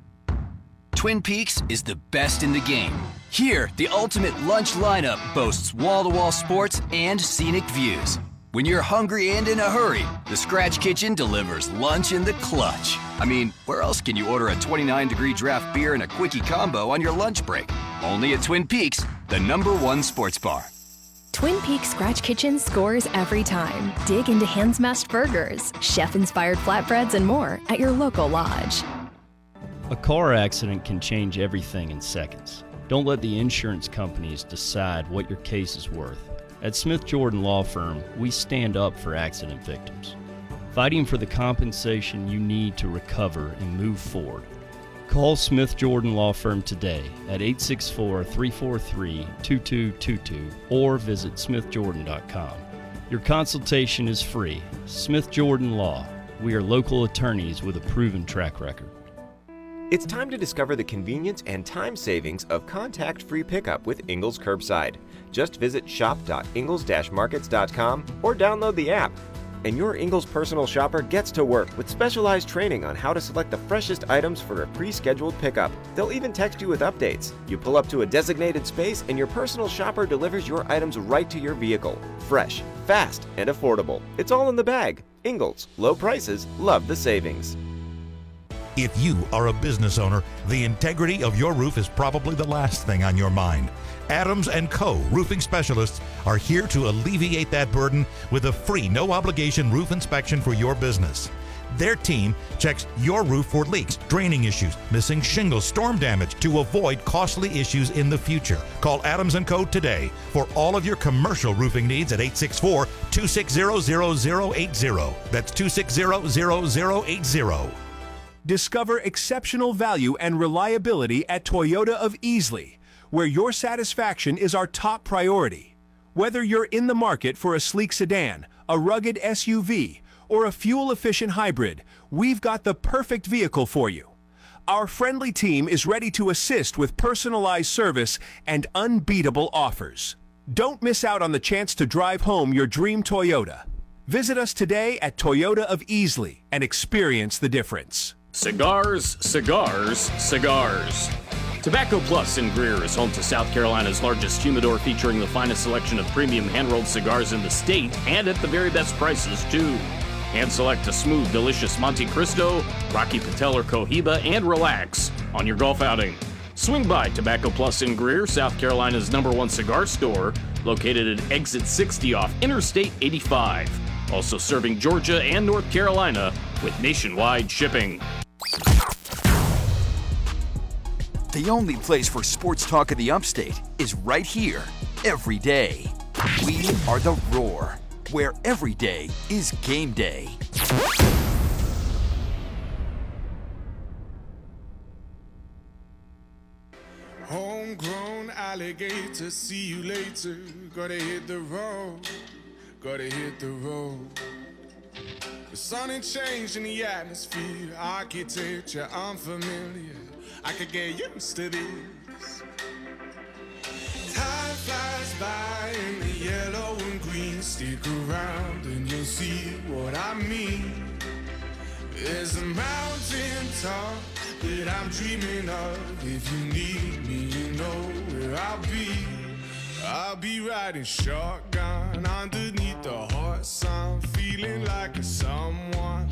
Twin Peaks is the best in the game. Here, the ultimate lunch lineup boasts wall-to-wall sports and scenic views. When you're hungry and in a hurry, the Scratch Kitchen delivers lunch in the clutch. I mean, where else can you order a twenty-nine degree draft beer and a quickie combo on your lunch break? Only at Twin Peaks, the number one sports bar. Twin Peaks Scratch Kitchen scores every time. Dig into hand-smashed burgers, chef-inspired flatbreads, and more at your local lodge. A car accident can change everything in seconds. Don't let the insurance companies decide what your case is worth. At Smith Jordan Law Firm, we stand up for accident victims, fighting for the compensation you need to recover and move forward. Call Smith Jordan Law Firm today at eight six four, three four three, two two two two or visit smith jordan dot com. Your consultation is free. Smith Jordan Law. We are local attorneys with a proven track record. It's time to discover the convenience and time savings of contact-free pickup with Ingles Curbside. Just visit shop dot ingles dash markets dot com or download the app. And your Ingles personal shopper gets to work with specialized training on how to select the freshest items for a pre-scheduled pickup. They'll even text you with updates. You pull up to a designated space and your personal shopper delivers your items right to your vehicle. Fresh, fast, and affordable. It's all in the bag. Ingles, low prices, love the savings. If you are a business owner, the integrity of your roof is probably the last thing on your mind. Adams and Co. Roofing Specialists are here to alleviate that burden with a free, no-obligation roof inspection for your business. Their team checks your roof for leaks, draining issues, missing shingles, storm damage to avoid costly issues in the future. Call Adams and Co. today for all of your commercial roofing needs at eight six four, two six zero, zero zero eight zero. That's two six zero, zero zero eight zero. Discover exceptional value and reliability at Toyota of Easley, where your satisfaction is our top priority. Whether you're in the market for a sleek sedan, a rugged S U V, or a fuel-efficient hybrid, we've got the perfect vehicle for you. Our friendly team is ready to assist with personalized service and unbeatable offers. Don't miss out on the chance to drive home your dream Toyota. Visit us today at Toyota of Easley and experience the difference. Cigars, cigars, cigars. Tobacco Plus in Greer is home to South Carolina's largest humidor, featuring the finest selection of premium hand-rolled cigars in the state, and at the very best prices, too. Hand select a smooth, delicious Monte Cristo, Rocky Patel or Cohiba, and relax on your golf outing. Swing by Tobacco Plus in Greer, South Carolina's number one cigar store, located at Exit sixty off Interstate eighty-five. Also serving Georgia and North Carolina with nationwide shipping. The only place for sports talk in the upstate is right here, every day. We are The Roar, where every day is game day. Homegrown alligator, see you later. Gotta hit the road, gotta hit the road. The sun ain't changing the atmosphere, architecture unfamiliar. I could get used to this. Time flies by in the yellow and green. Stick around and you'll see what I mean. There's a mountain top that I'm dreaming of. If you need me, you know where I'll be. I'll be riding shotgun underneath the hot sun, feeling like a someone.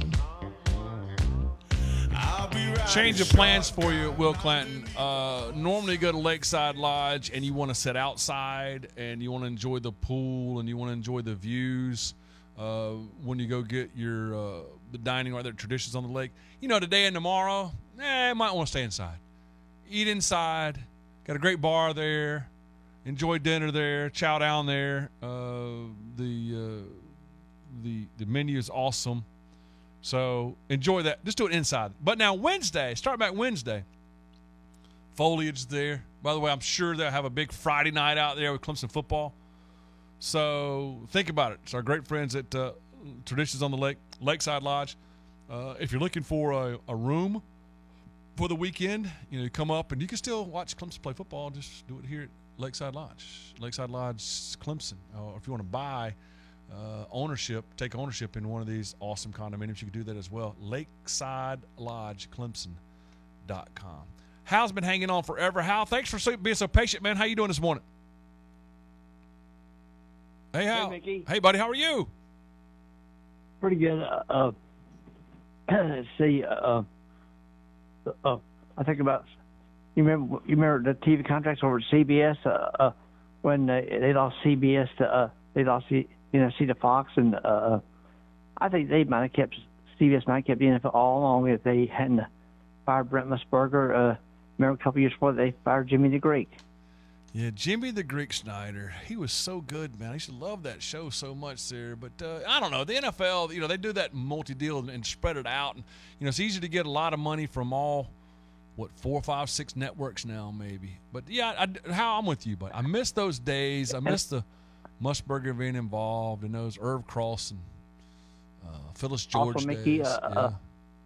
I'll be riding Change of plans for you at Will Clanton. Uh, normally you go to Lakeside Lodge and you want to sit outside and you want to enjoy the pool and you want to enjoy the views uh, when you go get your uh, the dining right there, Traditions on the Lake. You know, today and tomorrow, eh, you might want to stay inside. Eat inside. Got a great bar there. Enjoy dinner there. Chow down there. Uh, the uh, the the menu is awesome. So enjoy that. Just do it inside. But now Wednesday, start back Wednesday. Foliage is there. By the way, I'm sure they'll have a big Friday night out there with Clemson football. So think about it. It's our great friends at uh, Traditions on the Lake, Lakeside Lodge. Uh, if you're looking for a, a room for the weekend, you know, you come up and you can still watch Clemson play football. Just do it here Lakeside Lodge, Lakeside Lodge, Clemson. Or if you want to buy uh, ownership, take ownership in one of these awesome condominiums, you can do that as well. Lakeside Lodge, Clemson dot com. Hal's been hanging on forever. Hal, thanks for so, being so patient, man. How you doing this morning? Hey, Hal. Hey, Mickey. Hey, buddy. How are you? Pretty good. Uh, uh, see, uh, uh, I think about you remember you remember the T V contracts over at C B S uh, uh, when they, they lost C B S to uh, they lost the you know see to Fox, and uh, I think they might have kept C B S might have kept the N F L all along if they hadn't fired Brent Musburger. Uh, remember a couple years before they fired Jimmy the Greek. Yeah, Jimmy the Greek Snyder. He was so good, man. I used to love that show so much there. But uh, I don't know. The N F L, you know, they do that multi-deal and, and spread it out. And, you know, it's easy to get a lot of money from all, what, four, five, six networks now maybe. But, yeah, I, how I'm with you, buddy. I miss those days. I miss the Musburger being involved and those Irv Cross and uh, Phyllis George also, Mickey, days. Uh, yeah. uh,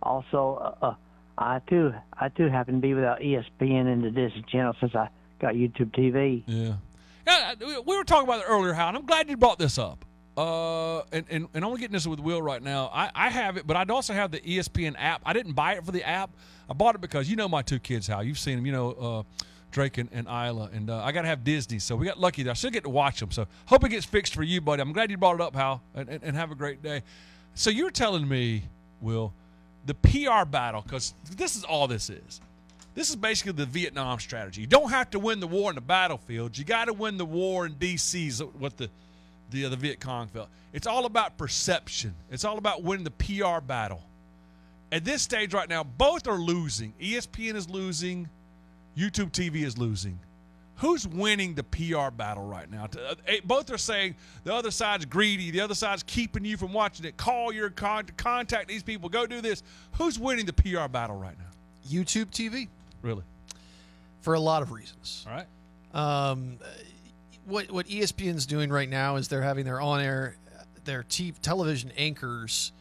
also, uh, uh, I, too, I, too, happen to be without E S P N and the Disney Channel since I got YouTube T V. Yeah. Yeah, we were talking about it earlier, Hal, and I'm glad you brought this up. Uh, and, and, and I'm getting this with Will right now. I, I have it, but I'd also have the E S P N app. I didn't buy it for the app. I bought it because you know my two kids, Hal. You've seen them, you know, uh, Drake and, and Isla. And uh, I got to have Disney, so we got lucky there. I still get to watch them. So hope it gets fixed for you, buddy. I'm glad you brought it up, Hal, and, and, and have a great day. So you're telling me, Will, the P R battle, because this is all this is. This is basically the Vietnam strategy. You don't have to win the war in the battlefield. You got to win the war in D C is what the, the, the Viet Cong felt. It's all about perception. It's all about winning the P R battle. At this stage right now, both are losing. E S P N is losing. YouTube T V is losing. Who's winning the P R battle right now? Both are saying the other side's greedy. The other side's keeping you from watching it. Call your con- contact these people. Go do this. Who's winning the P R battle right now? YouTube T V. Really? For a lot of reasons. All right. Um, what what E S P N's doing right now is they're having their on-air, their t- television anchors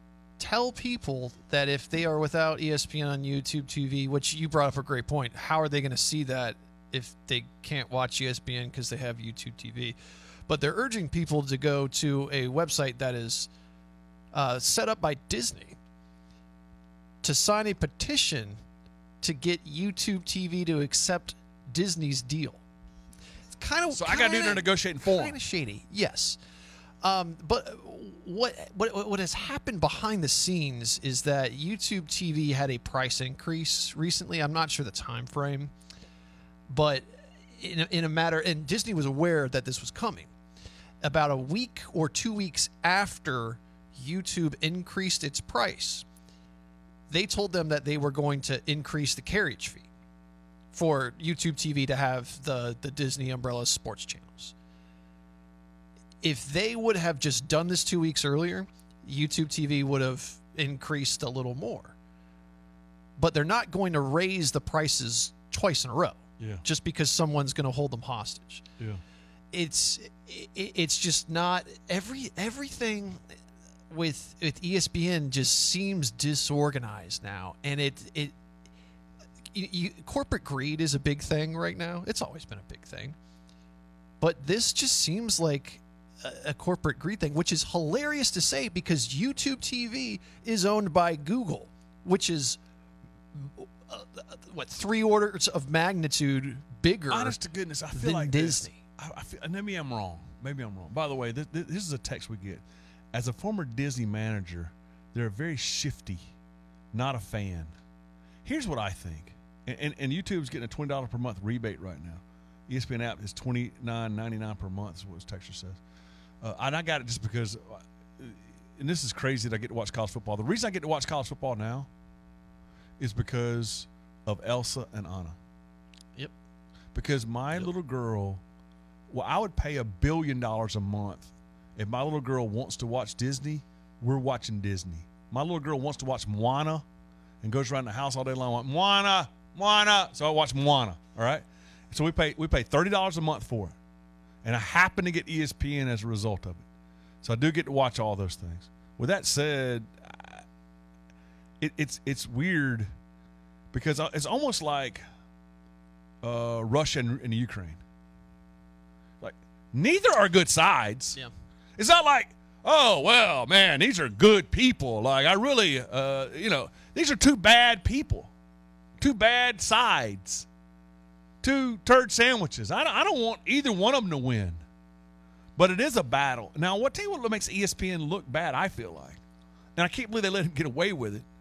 tell people that if they are without E S P N on YouTube T V, which you brought up a great point, how are they going to see that if they can't watch E S P N because they have YouTube T V? But they're urging people to go to a website that is uh, set up by Disney to sign a petition to get YouTube T V to accept Disney's deal. It's kind of so I got to do their negotiating for them. Kind of shady, yes. Um, but what what what has happened behind the scenes is that YouTube T V had a price increase recently. I'm not sure the time frame, but in a, in a matter, and Disney was aware that this was coming. About a week or two weeks after YouTube increased its price, they told them that they were going to increase the carriage fee for YouTube T V to have the, the Disney umbrella sports channels. If they would have just done this two weeks earlier, YouTube T V would have increased a little more. But they're not going to raise the prices twice in a row. Yeah. Just because someone's going to hold them hostage. Yeah. It's it, it's just not every everything with with E S P N just seems disorganized now, and it it you, you, corporate greed is a big thing right now. It's always been a big thing, but this just seems like a, a corporate greed thing, which is hilarious to say because YouTube T V is owned by Google, which is uh, what three orders of magnitude bigger. Honest to goodness, I feel than like Disney. This. I, I feel, maybe I'm wrong. Maybe I'm wrong. By the way, this, this is a text we get. As a former Disney manager, they're very shifty, not a fan. Here's what I think. And, and, and YouTube's getting a twenty dollars per month rebate right now. E S P N app is twenty-nine ninety-nine per month is what his texture says. Uh, and I got it just because, and this is crazy that I get to watch college football. The reason I get to watch college football now is because of Elsa and Anna. Yep. Because my yep. little girl, well, I would pay a billion dollars a month. If my little girl wants to watch Disney, we're watching Disney. My little girl wants to watch Moana and goes around the house all day long, like, Moana, Moana. So I watch Moana, all right? So we pay we pay thirty dollars a month for it. And I happen to get E S P N as a result of it. So I do get to watch all those things. With that said, I, it, it's it's weird because it's almost like uh, Russia and, and Ukraine. Neither are good sides. Yeah. It's not like, oh, well, man, these are good people. Like, I really, uh, you know, these are two bad people, two bad sides, two turd sandwiches. I don't, I don't want either one of them to win, but it is a battle. Now, what tell you what makes E S P N look bad, I feel like, and I can't believe they let him get away with it,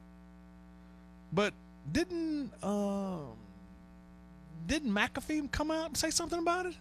but didn't, um, didn't McAfee come out and say something about it?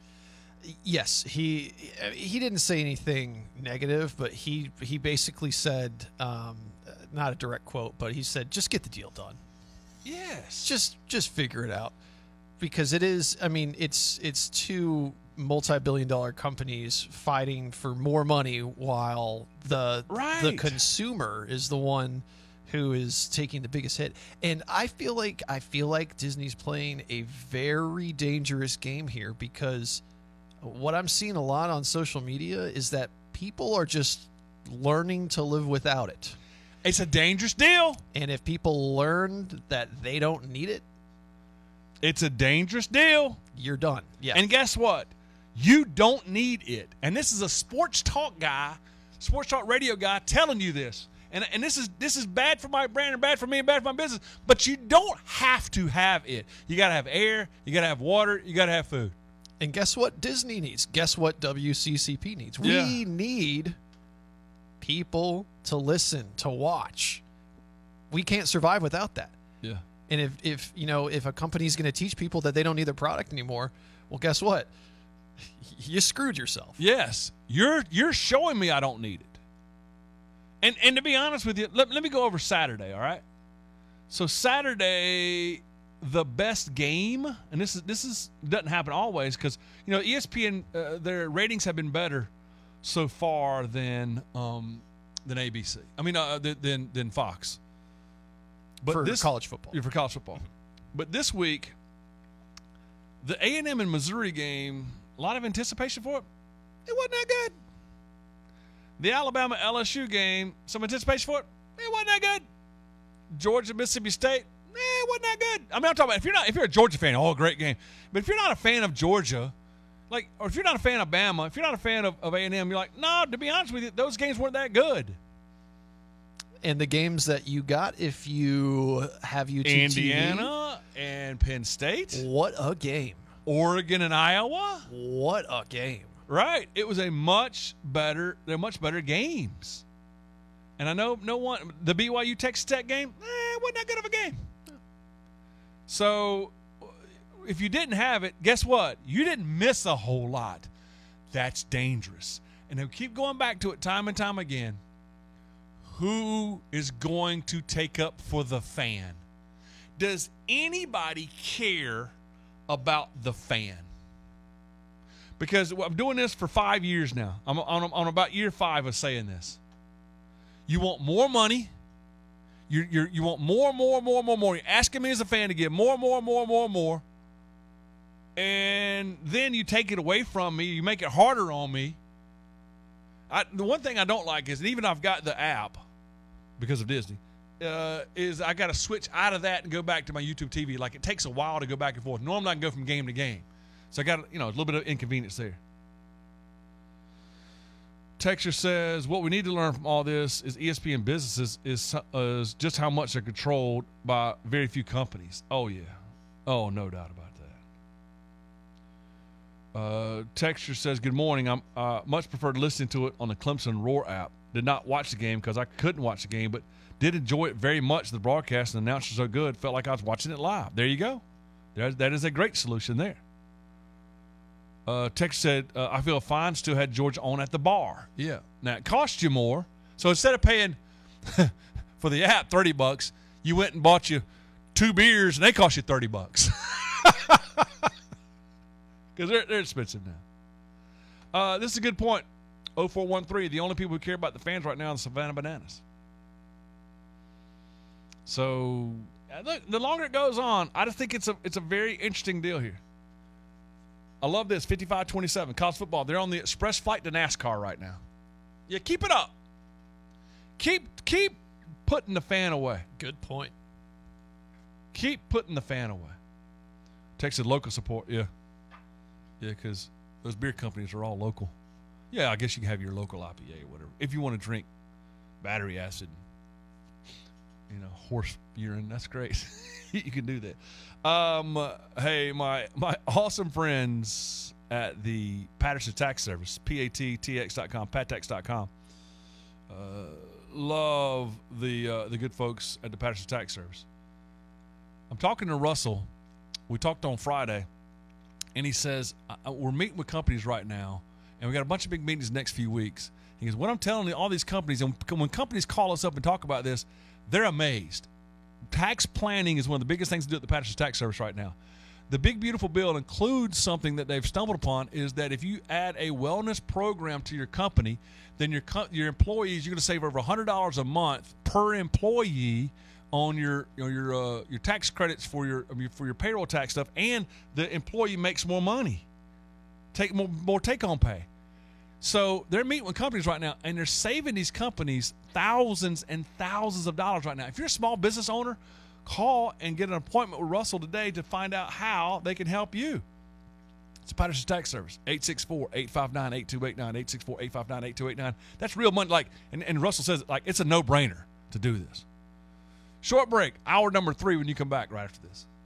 Yes, he he didn't say anything negative, but he he basically said, um, not a direct quote, but he said, just get the deal done. Yes. Just just figure it out. Because it is, I mean, it's it's two multi-billion dollar companies fighting for more money while the Right. the consumer is the one who is taking the biggest hit. And I feel like I feel like Disney's playing a very dangerous game here, because what I'm seeing a lot on social media is that people are just learning to live without it. It's a dangerous deal. And if people learn that they don't need it, it's a dangerous deal. You're done. Yeah. And guess what? You don't need it. And this is a sports talk guy, sports talk radio guy telling you this. And, and this is this is bad for my brand and bad for me and bad for my business. But you don't have to have it. You got to have air. You got to have water. You got to have food. And guess what Disney needs? Guess what W C C P needs? Yeah. We need people to listen, to watch. We can't survive without that. Yeah. And if, if you know, if a company's going to teach people that they don't need their product anymore, well, guess what? You screwed yourself. Yes. You're you're showing me I don't need it. And and to be honest with you, let, let me go over Saturday, all right? So Saturday, the best game, and this is this is doesn't happen always, because you know E S P N, uh, their ratings have been better so far than um, than A B C. I mean, uh, than than Fox. But for this, college football. Yeah, for college football. But this week, the A and M and Missouri game, a lot of anticipation for it. It wasn't that good. The Alabama L S U game, some anticipation for it. It wasn't that good. Georgia Mississippi State. Eh, it wasn't that good. I mean, I'm talking about if you're not if you're a Georgia fan, oh, great game. But if you're not a fan of Georgia, like, or if you're not a fan of Bama, if you're not a fan of, of A and M, you're like, no, to be honest with you, those games weren't that good. And the games that you got, if you have U T T V, Indiana and Penn State. What a game. Oregon and Iowa. What a game. Right. It was a much better, they're much better games. And I know no one, the B Y U Texas Tech game, eh, it wasn't that good of a game. So if you didn't have it, guess what? You didn't miss a whole lot. That's dangerous. And they'll keep going back to it time and time again. Who is going to take up for the fan? Does anybody care about the fan? Because I'm doing this for five years now. I'm on, on about year five of saying this. You want more money. You you you want more, more, more, more, more. You're asking me as a fan to give more, more, more, more, more. And then you take it away from me. You make it harder on me. I, the one thing I don't like is, and even I've got the app because of Disney, uh, is I got to switch out of that and go back to my YouTube T V. Like, it takes a while to go back and forth. Normally I can go from game to game. So I got, you know, a little bit of inconvenience there. Texture says, what we need to learn from all this is E S P N businesses is, uh, is just how much they're controlled by very few companies. Oh, yeah. Oh, no doubt about that. Uh, Texture says, good morning. I'm uh, much preferred listening to it on the Clemson Roar app. Did not watch the game because I couldn't watch the game, but did enjoy it very much. The broadcast and the announcers are good. Felt like I was watching it live. There you go. There's, that is a great solution there. Uh, Tex said, uh, I feel fine, still had Georgia on at the bar. Yeah. Now, it cost you more. So instead of paying for the app thirty bucks, you went and bought you two beers, and they cost you thirty bucks. Because they're, they're expensive now. Uh, this is a good point. oh four one three, the only people who care about the fans right now are the Savannah Bananas. So, look, the longer it goes on, I just think it's a it's a very interesting deal here. I love this, fifty-five twenty-seven, college football. They're on the express flight to NASCAR right now. Yeah, keep it up. Keep keep putting the fan away. Good point. Keep putting the fan away. Texas local support, yeah. Yeah, because those beer companies are all local. Yeah, I guess you can have your local I P A or whatever. If you want to drink battery acid, you know, horse urine, that's great. You can do that. Um, hey, my my awesome friends at the Patterson Tax Service, P A T T X dot com, pat tax dot com. Uh, love the uh, the good folks at the Patterson Tax Service. I'm talking to Russell. We talked on Friday, and he says, uh, we're meeting with companies right now, and we got a bunch of big meetings the next few weeks. He goes, what I'm telling all these companies, and when companies call us up and talk about this, they're amazed. Tax planning is one of the biggest things to do at the Patterson Tax Service right now. The Big Beautiful Bill includes something that they've stumbled upon, is that if you add a wellness program to your company, then your co- your employees, you're going to save over one hundred dollars a month per employee on your you know, your uh, your tax credits for your I mean, for your payroll tax stuff, and the employee makes more money, take more more take home pay. So they're meeting with companies right now, and they're saving these companies thousands and thousands of dollars right now. If you're a small business owner, call and get an appointment with Russell today to find out how they can help you. It's Patterson Tax Service, eight six four, eight five nine, eight two eight nine, eight six four, eight five nine, eight two eight nine. That's real money. Like, and, and Russell says, like, it's a no-brainer to do this. Short break, hour number three when you come back right after this.